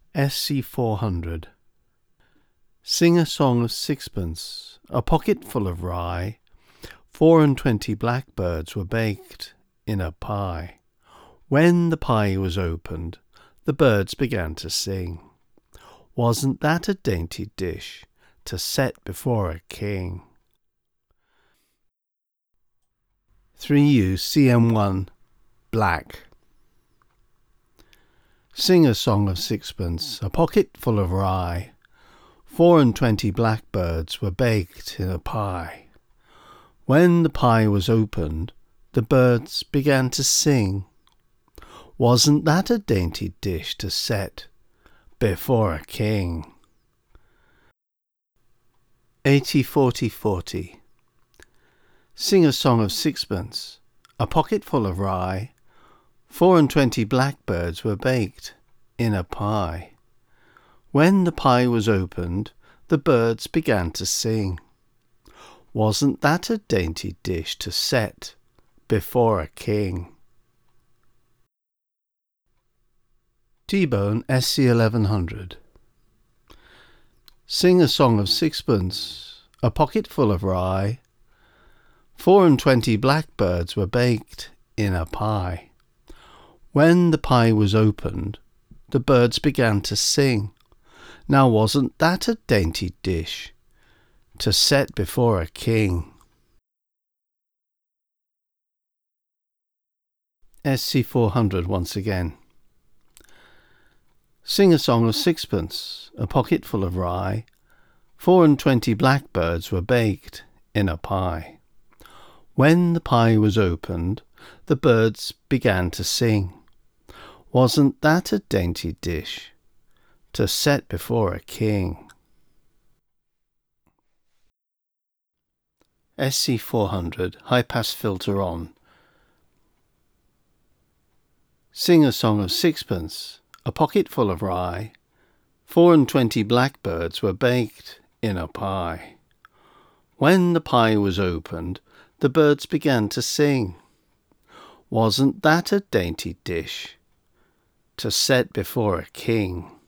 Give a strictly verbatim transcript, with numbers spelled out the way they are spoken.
S C four hundred. Sing a song of sixpence, a pocket full of rye. Four and twenty blackbirds were baked in a pie. When the pie was opened, the birds began to sing. Wasn't that a dainty dish to set before a king? three U C M one Black. Sing a song of sixpence, a pocket full of rye. Four and twenty blackbirds were baked in a pie. When the pie was opened, the birds began to sing. Wasn't that a dainty dish to set before a king? eighty forty forty. Sing a song of sixpence, a pocket full of rye. Four and twenty blackbirds were baked in a pie. When the pie was opened, the birds began to sing. Wasn't that a dainty dish to set before a king? T-Bone S C eleven hundred. Sing a song of sixpence, a pocket full of rye. Four and twenty blackbirds were baked in a pie. When the pie was opened, the birds began to sing. Now wasn't that a dainty dish to set before a king? S C four hundred once again. Sing a song of sixpence, a pocket full of rye. Four and twenty blackbirds were baked in a pie. When the pie was opened, the birds began to sing. Wasn't that a dainty dish to set before a king? S C four hundred High Pass Filter on. Sing a song of sixpence, a pocket full of rye. Four and twenty blackbirds were baked in a pie. When the pie was opened, the birds began to sing. Wasn't that a dainty dish to set before a king?